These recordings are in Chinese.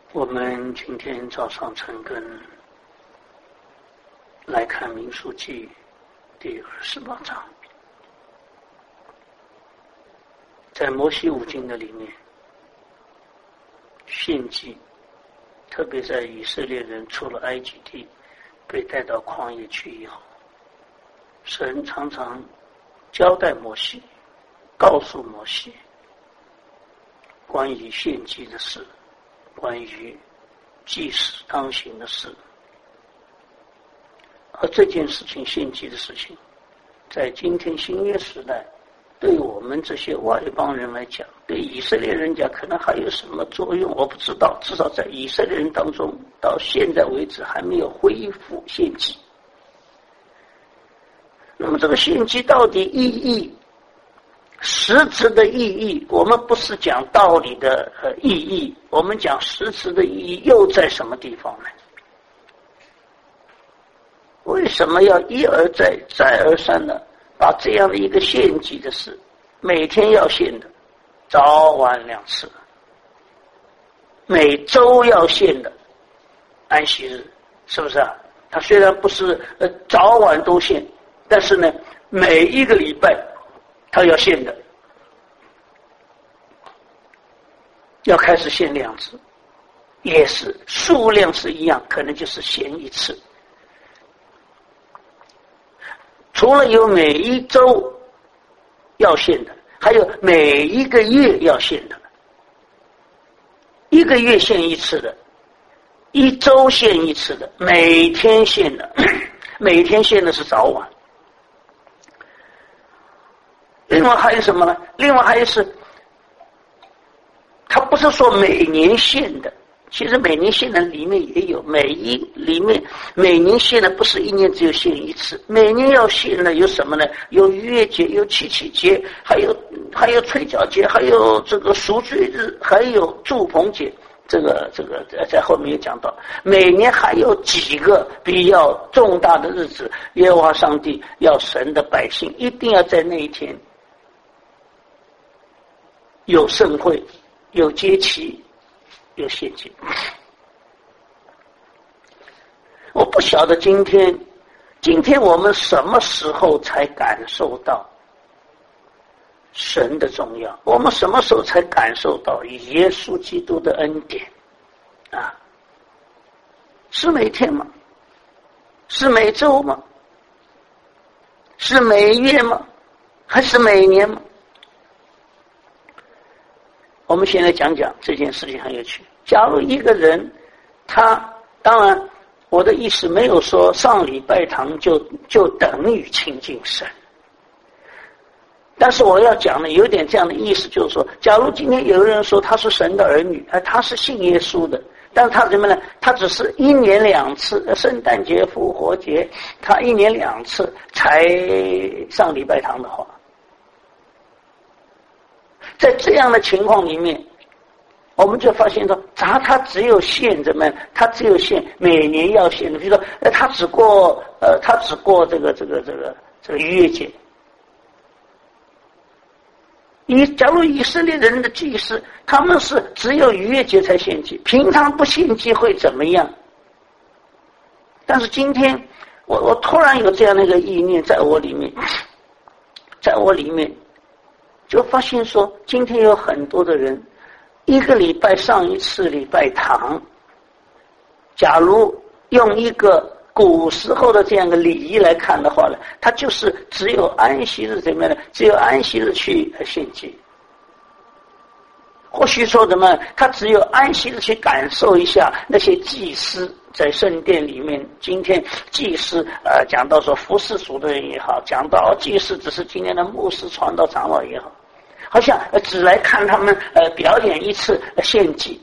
我们今天早上晨更来看民数记第28章，在摩西五经的里面，献祭，特别在以色列人出了埃及地，被带到旷野去以后，神常常交代摩西，告诉摩西关于献祭的事，关于祭司当行的事。而这件事情，献祭的事情，在今天新约时代，对我们这些外邦人来讲，对以色列人讲可能还有什么作用我不知道，至少在以色列人当中到现在为止还没有恢复献祭。那么这个献祭到底意义，实质的意义，我们不是讲道理的意义，我们讲实质的意义又在什么地方呢？为什么要一而再再而三的把这样的一个献祭的事，每天要献的，早晚2次，每周要献的安息日，是不是啊？它虽然不是早晚都献，但是呢，每一个礼拜他要献的，要开始献2次，也是数量是一样，可能就是献1次。除了有每一周要献的，还有每一个月要献的。1个月献1次的，1周献1次的，每天献的，每天献的是早晚。另外还有什么呢？另外还有是，他不是说每年献的，其实每年献的里面也有，每年献的不是1年只有献1次，每年要献的有什么呢？有逾越节，有七七节，还有吹角节，还有这个赎罪日，还有住棚节。这个在后面也讲到，每年还有几个比较重大的日子，耶和华上帝要神的百姓一定要在那一天有盛会，有节期，有献祭。我不晓得今天我们什么时候才感受到神的重要？我们什么时候才感受到耶稣基督的恩典啊？是每天吗？是每周吗？是每月吗？还是每年吗？我们现在讲讲这件事情很有趣。假如一个人，他当然我的意思没有说上礼拜堂就等于亲近神，但是我要讲的有点这样的意思，就是说，假如今天有人说他是神的儿女，他是信耶稣的，但是他怎么呢？他只是1年2次，圣诞节、复活节，他1年2次才上礼拜堂的话，在这样的情况里面，我们就发现说，他只有献怎么样？他只有献每年要献的，比如说，他只过这个逾越节。假如以色列人的祭司，他们是只有逾越节才献祭，平常不献祭会怎么样？但是今天，我突然有这样的一个意念在我里面，就发现说，今天有很多的人1个礼拜上1次礼拜堂，假如用一个古时候的这样的礼仪来看的话呢，他就是只有安息日怎么样呢？只有安息日去献祭。或许说什么，他只有安息日去感受一下那些祭司在圣殿里面。今天祭司讲到说服侍主的人也好，讲到祭司只是今天的牧师、传道、长老也好，好像只来看他们表演1次献祭。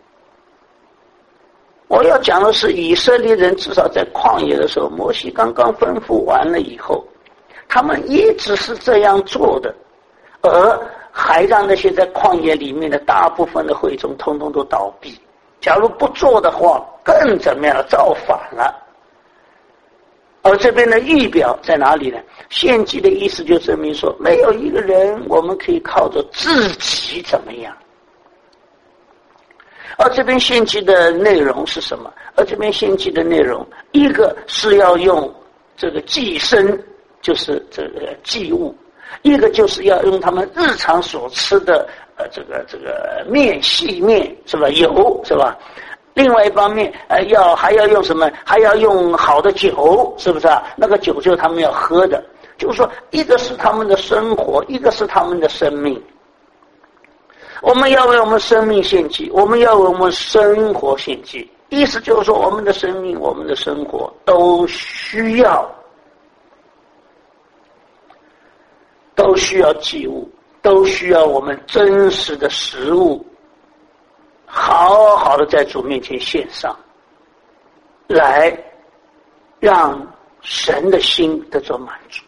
我要讲的是，以色列人至少在旷野的时候，摩西刚刚吩咐完了以后，他们一直是这样做的，而还让那些在旷野里面的大部分的会众通通都倒闭。假如不做的话，更怎么样了？造反了。而这边的预表在哪里呢？献祭的意思就证明说，没有一个人我们可以靠着自己怎么样。 而这边献祭的内容是什么？而这边献祭的内容，一个是要用这个祭牲，就是这个祭物；一个就是要用他们日常所吃的这个面细面是吧？油是吧？另外一方面还要用什么？还要用好的酒，是不是啊？那个酒就是他们要喝的。就是说，一个是他们的生活，一个是他们的生命。我们要为我们生命献祭，我们要为我们生活献祭。意思就是说，我们的生命、我们的生活都需要祭物，都需要我们真实的食物，好好的在主面前献上，来让神的心得着满足。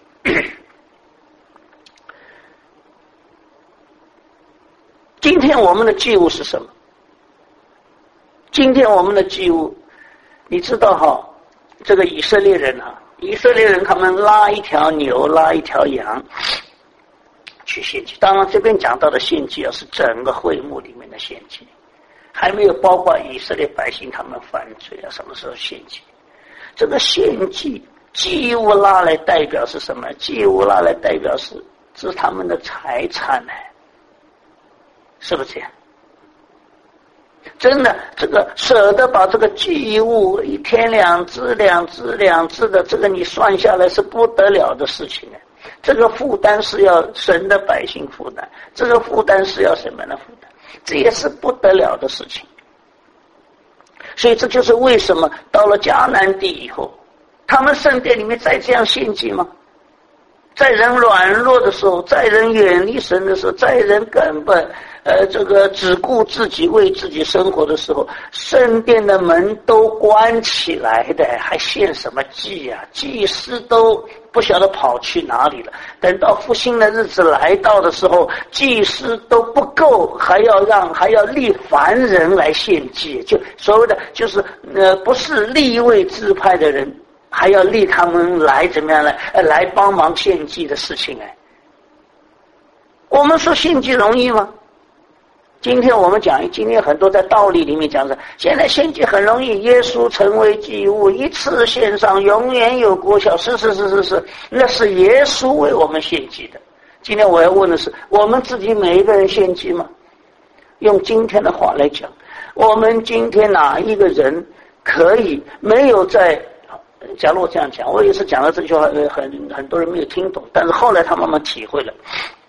今天我们的祭物是什么？今天我们的祭物，你知道哈，这个以色列人他们拉一条牛，拉一条羊去献祭。当然这边讲到的献祭是整个会幕里面的献祭，还没有包括以色列百姓他们犯罪什么时候献祭。这个献祭祭物拉来代表是什么？祭物拉来代表是他们的财产呢，是不是这样？真的，这个舍得把这个祭物一天两只的，这个你算下来是不得了的事情呢。这个负担是要神的百姓负担，这个负担是要什么的负担？这也是不得了的事情。所以这就是为什么到了迦南地以后，他们圣殿里面再这样献祭吗？在人软弱的时候，在人远离神的时候，在人根本这个只顾自己为自己生活的时候，圣殿的门都关起来的，还献什么祭啊？祭司都不晓得跑去哪里了。等到复兴的日子来到的时候，祭司都不够，还要立凡人来献祭，就所谓的就是不是立位支派的人，还要立他们来怎么样来帮忙献祭的事情哎。我们说献祭容易吗？今天我们讲，今天很多在道理里面讲的，现在献祭很容易，耶稣成为祭物，一次献上，永远有果效。是，那是耶稣为我们献祭的。今天我要问的是，我们自己每一个人献祭吗？用今天的话来讲，我们今天哪一个人可以没有在？假如我这样讲，我也是讲了这句话，很多人没有听懂，但是后来他慢慢体会了。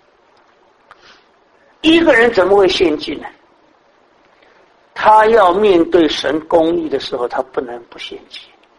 一个人怎么会献祭呢？他要面对神公义的时候，他不能不献祭。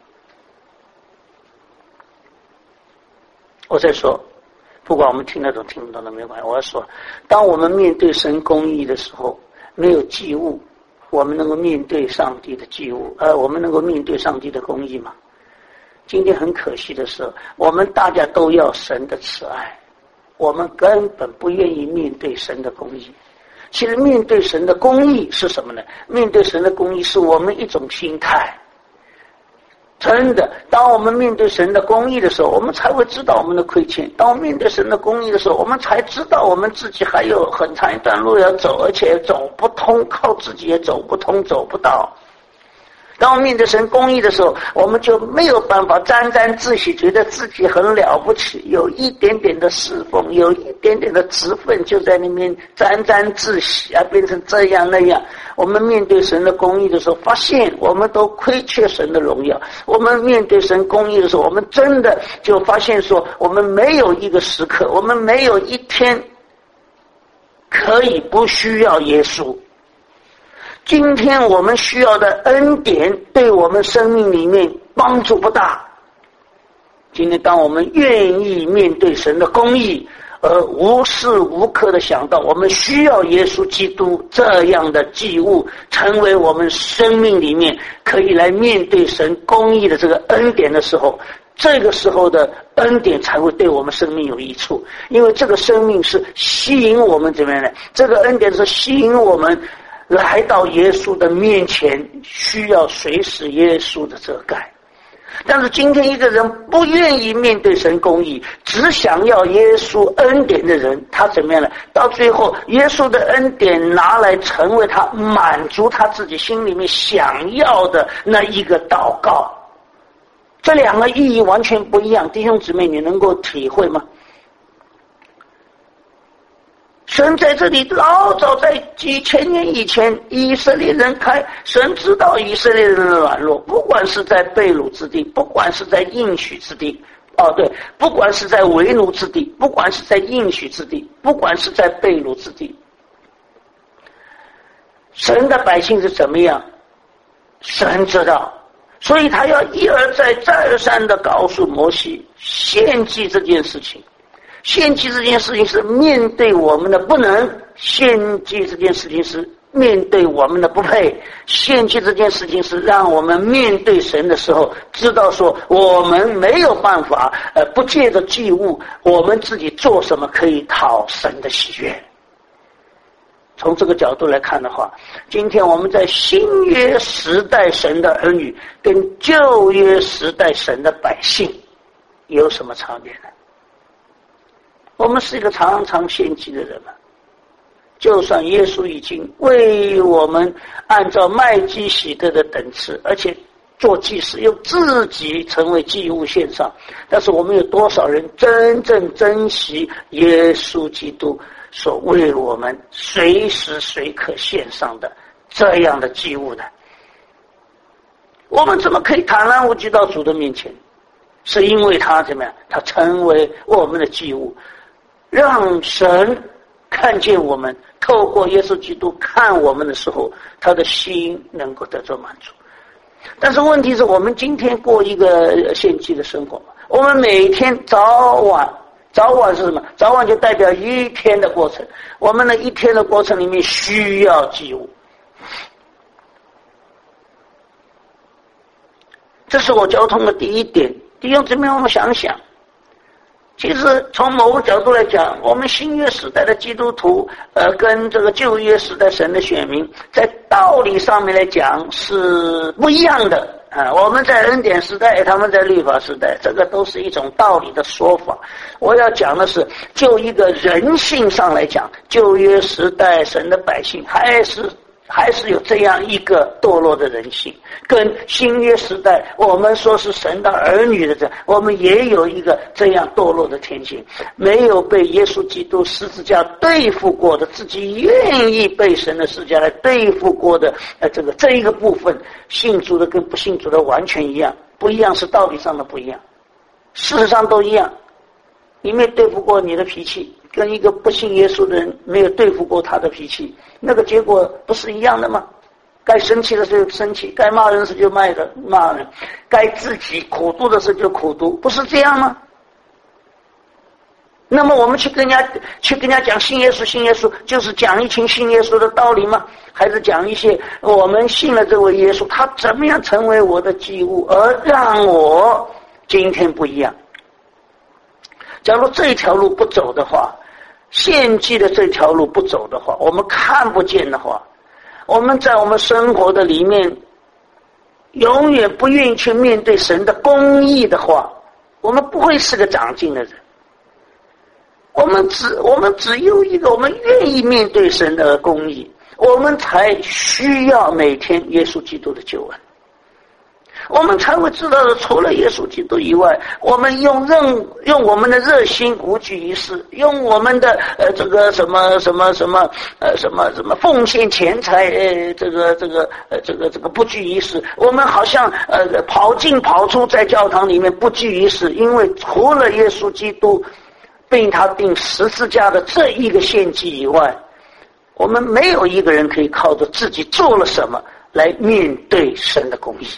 我再说，不管我们听得懂听不懂都没关系。我要说，当我们面对神公义的时候，没有祭物，我们能够面对上帝的祭物，我们能够面对上帝的公义吗？今天很可惜的是，我们大家都要神的慈爱，我们根本不愿意面对神的公义。其实面对神的公义是什么呢？面对神的公义是我们一种心态。真的，当我们面对神的公义的时候，我们才会知道我们的亏欠。当我们面对神的公义的时候，我们才知道我们自己还有很长一段路要走，而且走不通，靠自己也走不通，走不到。当我们面对神公义的时候，我们就没有办法沾沾自喜，觉得自己很了不起，有一点点的侍奉，有一点点的职分，就在那边沾沾自喜啊，变成这样那样。我们面对神的公义的时候，发现我们都亏缺神的荣耀。我们面对神公义的时候，我们真的就发现说，我们没有一个时刻，我们没有一天可以不需要耶稣。今天我们需要的恩典对我们生命里面帮助不大。今天当我们愿意面对神的公义，而无时无刻的想到我们需要耶稣基督这样的祭物成为我们生命里面可以来面对神公义的这个恩典的时候，这个时候的恩典才会对我们生命有益处。因为这个生命是吸引我们怎么样呢？这个恩典是吸引我们来到耶稣的面前，需要随时耶稣的遮盖。 但是今天一个人不愿意面对神公义，只想要耶稣恩典的人，他怎么样呢？到最后耶稣的恩典拿来成为他满足他自己心里面想要的那一个祷告。这两个意义完全不一样，弟兄姊妹，你能够体会吗？神在这里老早在几千年以前，以色列人神知道以色列人的软弱，不管是在被掳之地，不管是在应许之地，不管是在为奴之地，不管是在应许之地，不管是在被掳之地，神的百姓是怎么样，神知道，所以他要一而再再而三的告诉摩西，献祭这件事情，献祭这件事情是面对我们的不能，献祭这件事情是面对我们的不配，献祭这件事情是让我们面对神的时候知道说我们没有办法不借着祭物我们自己做什么可以讨神的喜悦。从这个角度来看的话，今天我们在新约时代神的儿女跟旧约时代神的百姓有什么差别呢？我们是一个常常献祭的人嘛，就算耶稣已经为我们按照麦基洗德的等次，而且做祭司又自己成为祭物献上，但是我们有多少人真正珍惜耶稣基督所为我们随时随刻献上的这样的祭物呢？我们怎么可以坦然无惧到主的面前？是因为他怎么样？他成为我们的祭物，让神看见我们，透过耶稣基督看我们的时候，他的心能够得到满足。但是问题是我们今天过一个献祭的生活，我们每天早晚是什么？早晚就代表一天的过程，我们的一天的过程里面需要祭物。这是我交通的第一点。弟兄姊妹，我们想想，其实从某个角度来讲，我们新约时代的基督徒跟这个旧约时代神的选民在道理上面来讲是不一样的我们在恩典时代，他们在律法时代，这个都是一种道理的说法。我要讲的是就一个人性上来讲，旧约时代神的百姓还是有这样一个堕落的人性，跟新约时代我们说是神的儿女的我们也有一个这样堕落的天性，没有被耶稣基督十字架对付过的，自己愿意被神的十字架来对付过的这一个部分，信主的跟不信主的完全一样。不一样是道理上的不一样，事实上都一样。你没对付过你的脾气，跟一个不信耶稣的人没有对付过他的脾气，那个结果不是一样的吗？该生气的时候就生气，该骂人的时候就骂人，该自己苦读的时候就苦读，不是这样吗？那么我们去跟人家讲信耶稣，就是讲一群信耶稣的道理吗？还是讲一些我们信了这位耶稣，他怎么样成为我的祭物，而让我今天不一样？假如这条路不走的话，献祭的这条路不走的话，我们看不见的话，我们在我们生活的里面永远不愿意去面对神的公义的话，我们不会是个长进的人。我们只有一个，我们愿意面对神的公义，我们才需要每天耶稣基督的救恩，我们才会知道的，除了耶稣基督以外，我们用我们的热心无惧于事，用我们的这个什么奉献钱财这个不拘于事，我们好像跑进跑出在教堂里面不拘于事，因为除了耶稣基督被他钉十字架的这一个献祭以外，我们没有一个人可以靠着自己做了什么来面对神的公义。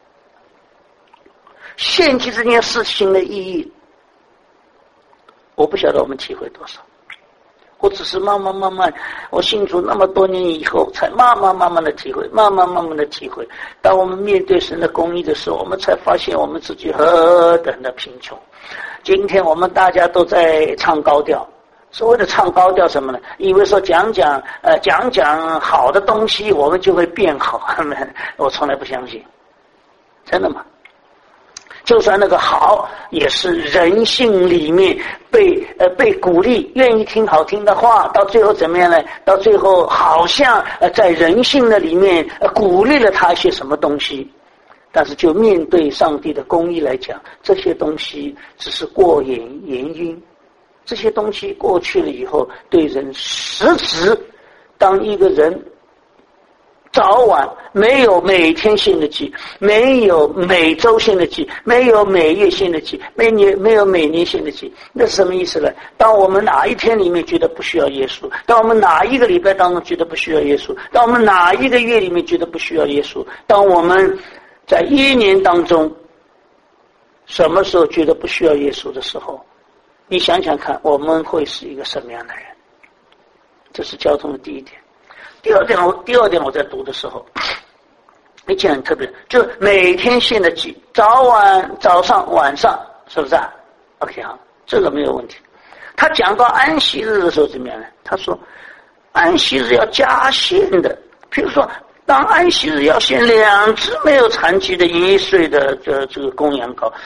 献祭这件事情的意义，我不晓得我们体会多少。我只是慢慢，我信主那么多年以后，才慢慢的体会，慢慢的体会。当我们面对神的公义的时候，我们才发现我们自己何等的贫穷。今天我们大家都在唱高调，所谓的唱高调什么呢？以为说讲好的东西，我们就会变好。我从来不相信，真的吗？ 就算那个好，也是人性里面被鼓励，愿意听好听的话，到最后怎么样呢？到最后好像在人性的里面鼓励了他一些什么东西，但是就面对上帝的公义来讲，这些东西只是过眼云烟，这些东西过去了以后，对人实质，当一个人早晚没有每天性的记，没有每周性的记，没有每月性的记，没有每年性的记，那是什么意思呢？当我们哪一天里面觉得不需要耶稣，当我们哪一个礼拜当中觉得不需要耶稣，当我们哪一个月里面觉得不需要耶稣，当我们在一年当中什么时候觉得不需要耶稣的时候，你想想看，我们会是一个什么样的人？这是交通的第一点。第二点我在读的时候，一件很特别，就每天献的祭，早上晚上，是不是啊 ？OK 好，这个没有问题。他讲到安息日的时候怎么样呢？他说安息日要加献的，譬如说当安息日要献2只没有残疾的1岁的这个公羊羔。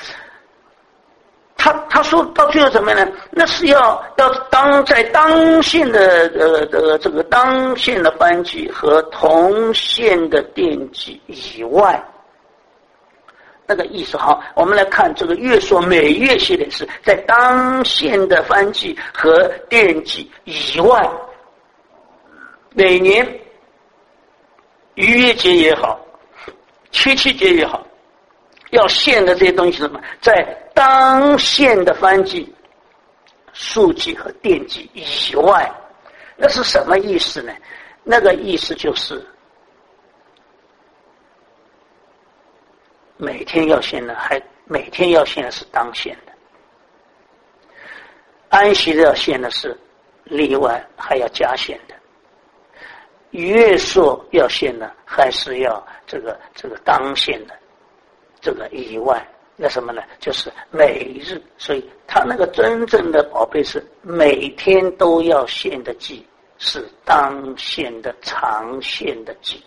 他说到最后怎么样呢？那是要在当县的这个当县的燔祭和同县的奠祭以外，那个意思好。我们来看这个月说每月系列是在当县的燔祭和奠祭以外，每年逾越节也好，七七节也好，要献的这些东西是什么？在当献的燔祭、赎祭和奠祭以外，那是什么意思呢？那个意思就是每天要献的，每天要献的是当献的；安息日要献的是例外，还要加献的；月朔要献的，还是要这个当献的。这个以外，那什么呢？就是每日，所以他那个真正的宝贝是每天都要献的祭，是当献的常献的祭。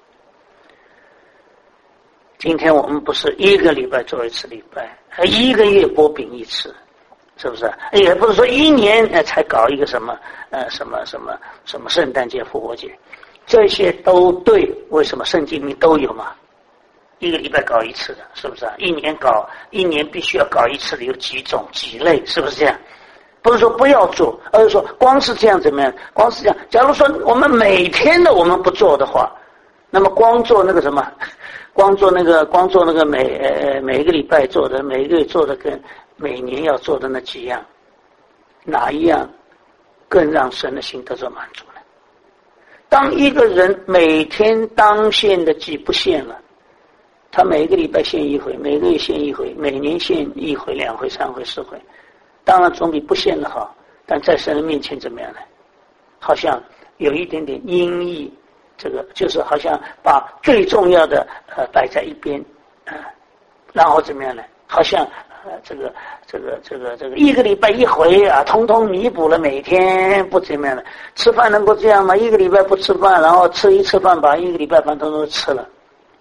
今天我们不是1个礼拜做1次礼拜，1个月擘饼1次，是不是？也不是说1年才搞一个什么什么圣诞节、复活节，这些都对。为什么圣经里都有嘛？1个礼拜搞1次的，是不是啊？1年必须要搞1次的，有几种几类，是不是这样？不是说不要做，而是说光是这样怎么样？光是这样，假如说我们每天的我们不做的话，那么光做那个什么，光做那个每一个礼拜做的，每一个月做的，跟每年要做的那几样，哪一样更让神的心得到满足呢？当一个人每天当献的祭不献了，他每一个礼拜献1回，每个月献1回，每年献1回、2回、3回、4回，当然总比不献的好。但在神的面前怎么样呢？好像有一点点阴翳，这个就是好像把最重要的摆在一边，然后怎么样呢？好像这个1个礼拜1回啊，通通弥补了每天不怎么样的。吃饭能够这样吗？1个礼拜不吃饭，然后吃饭把1个礼拜饭通通吃了。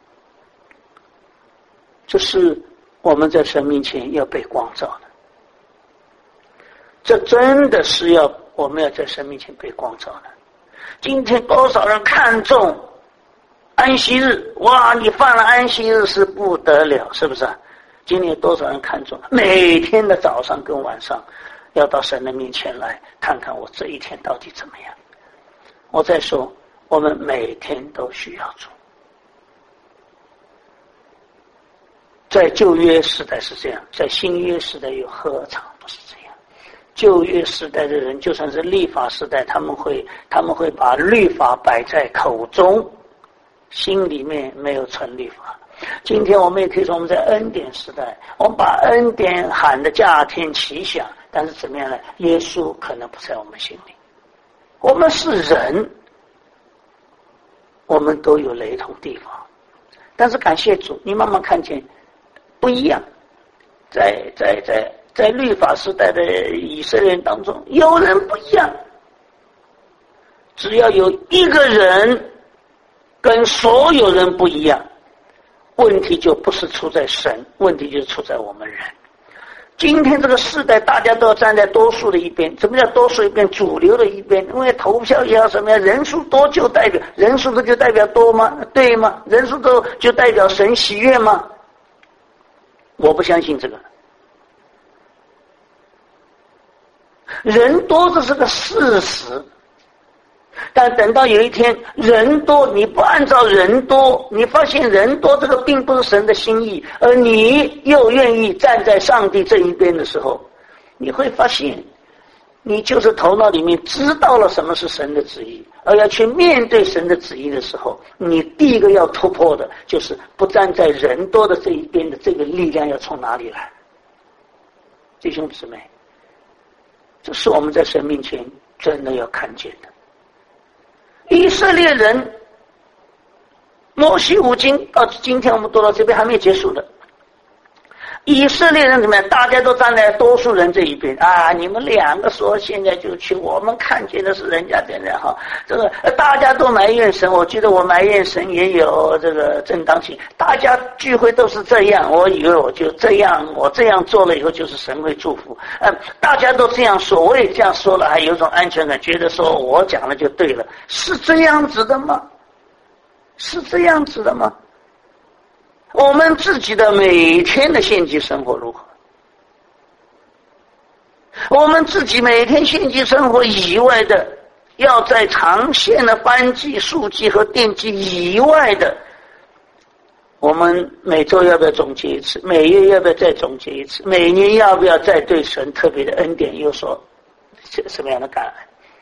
这是我们在神面前要被光照的，这真的是我们要在神面前被光照的。今天多少人看重安息日？哇，你犯了安息日是不得了，是不是？今天有多少人看重每天的早上跟晚上要到神的面前来看看我这一天到底怎么样？我再说，我们每天都需要做。在旧约时代是这样，在新约时代又何尝不是这样？旧约时代的人，就算是律法时代，他们会把律法摆在口中，心里面没有存律法。今天我们也可以说，我们在恩典时代，我们把恩典喊得架天齐响，但是怎么样呢？耶稣可能不在我们心里。我们是人，我们都有雷同地方，但是感谢主，你慢慢看见不一样。在律法时代的以色列人当中，有人不一样，只要有一个人跟所有人不一样， 问题就不是出在神，问题就是出在我们人。今天这个世代，大家都要站在多数的一边。什么叫多数一边？主流的一边。因为投票也好什么呀，人数多就代表人数多就代表多吗？对吗？人数多就代表神喜悦吗？我不相信这个。人多这是个事实，但等到有一天人多，你不按照人多，你发现人多这个并不是神的心意，而你又愿意站在上帝这一边的时候，你会发现你就是头脑里面知道了什么是神的旨意，而要去面对神的旨意的时候，你第一个要突破的就是不站在人多的这一边的这个力量要从哪里来。弟兄姊妹，这是我们在神面前真的要看见的。以色列人摩西五经到今天我们读到这边还没结束的，以色列人怎么样？大家都站在多数人这一边啊！你们两个说现在就去，我们看见的是人家这样哈。这个大家都埋怨神，我觉得我埋怨神也有这个正当性。大家聚会都是这样，我以为我就这样，我这样做了以后就是神会祝福。大家都这样说，我也这样说了，还有一种安全感，觉得说我讲了就对了，是这样子的吗？是这样子的吗？我们自己的每天的献祭生活如何？我们自己每天献祭生活以外的，要在长线的班级、数级和电机以外的，我们每周要不要总结一次？每月要不要再总结一次？每年要不要再对神特别的恩典有所什么样的感恩？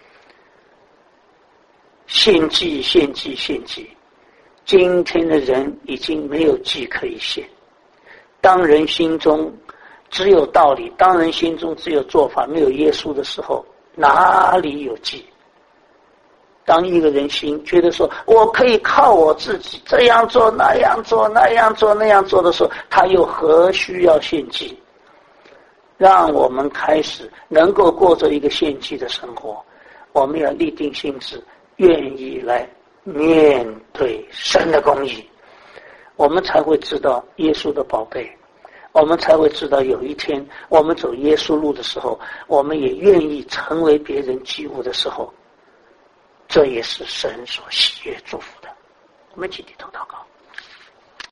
献祭，献祭，献祭。今天的人已经没有祭可以献，当人心中只有道理，当人心中只有做法，没有耶稣的时候，哪里有祭？当一个人心觉得说我可以靠我自己这样做那样做那样做那样做的时候，他又何须要献祭？让我们开始能够过着一个献祭的生活，我们要立定心志，愿意来面对神的公义，我们才会知道耶稣的宝贝，我们才会知道有一天我们走耶稣路的时候，我们也愿意成为别人祭物的时候，这也是神所喜悦祝福的。我们一起低头祷告。